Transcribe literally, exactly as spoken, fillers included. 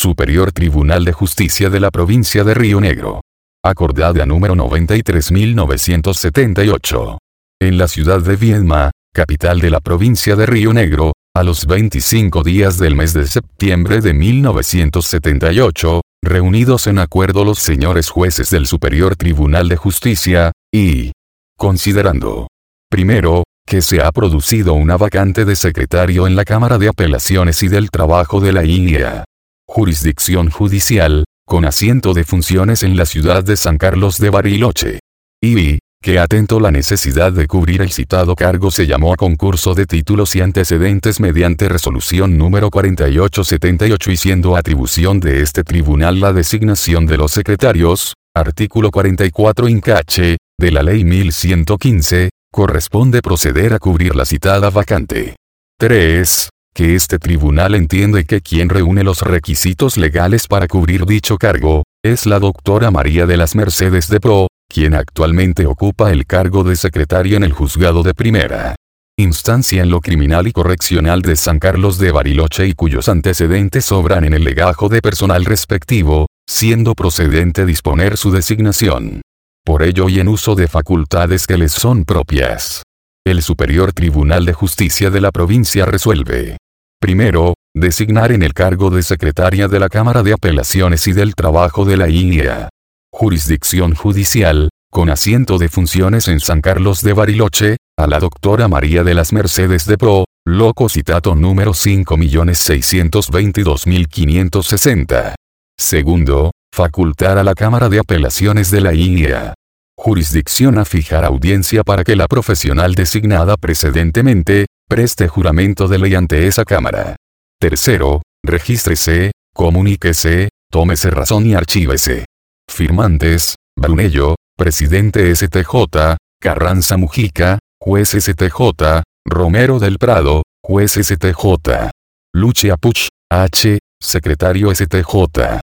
Superior Tribunal de Justicia de la Provincia de Río Negro. Acordada número noventa y tres mil novecientos setenta y ocho. En la ciudad de Viedma, capital de la provincia de Río Negro, a los veinticinco días del mes de septiembre de mil novecientos setenta y ocho, reunidos en acuerdo los señores jueces del Superior Tribunal de Justicia, y considerando, primero, que se ha producido una vacante de secretario en la Cámara de Apelaciones y del Trabajo de la I N E A, jurisdicción judicial, con asiento de funciones en la ciudad de San Carlos de Bariloche, y que atento la necesidad de cubrir el citado cargo se llamó a concurso de títulos y antecedentes mediante resolución número cuarenta y ocho setenta y ocho y siendo atribución de este tribunal la designación de los secretarios, artículo cuarenta y cuatro incache, de la ley mil ciento quince, corresponde proceder a cubrir la citada vacante. tres. Que este tribunal entiende que quien reúne los requisitos legales para cubrir dicho cargo, es la doctora María de las Mercedes de Pro, quien actualmente ocupa el cargo de secretaria en el juzgado de primera instancia en lo criminal y correccional de San Carlos de Bariloche y cuyos antecedentes obran en el legajo de personal respectivo, siendo procedente disponer su designación. Por ello y en uso de facultades que les son propias, el Superior Tribunal de Justicia de la provincia resuelve: primero, designar en el cargo de secretaria de la Cámara de Apelaciones y del Trabajo de la I N E A, jurisdicción judicial, con asiento de funciones en San Carlos de Bariloche, a la doctora María de las Mercedes de Pro, loco citato número cinco millones seiscientos veintidós mil quinientos sesenta. Segundo, facultar a la Cámara de Apelaciones de la I N E A, jurisdicción a fijar audiencia para que la profesional designada precedentemente, preste juramento de ley ante esa Cámara. Tercero, regístrese, comuníquese, tómese razón y archívese. Firmantes: Brunello, presidente S T J, Carranza Mujica, juez S T J, Romero del Prado, juez S T J. Lucia Puch, H, secretario S T J.